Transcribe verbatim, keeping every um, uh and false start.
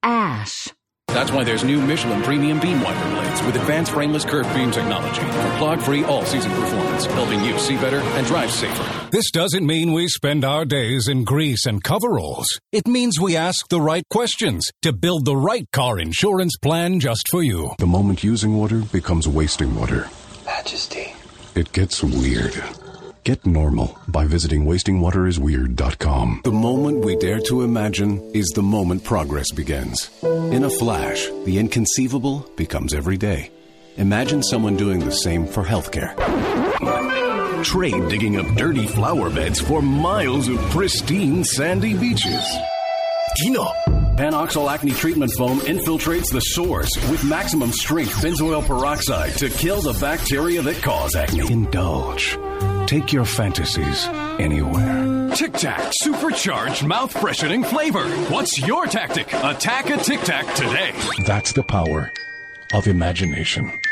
ash. That's why there's new Michelin Premium Beam Wiper blades with advanced frameless curved beam technology for clog-free all-season performance, helping you see better and drive safer. This doesn't mean we spend our days in grease and coveralls. It means we ask the right questions to build the right car insurance plan just for you. The moment using water becomes wasting water. Majesty. It gets weird. Get normal by visiting wasting water is weird dot com. The moment we dare to imagine is the moment progress begins. In a flash, the inconceivable becomes every day. Imagine someone doing the same for healthcare. Trade digging up dirty flower beds for miles of pristine sandy beaches. Dino. Panoxyl acne treatment foam infiltrates the source with maximum strength benzoyl peroxide to kill the bacteria that cause acne. Indulge. Take your fantasies anywhere. Tic Tac, supercharged mouth-freshening flavor. What's your tactic? Attack a Tic Tac today. That's the power of imagination.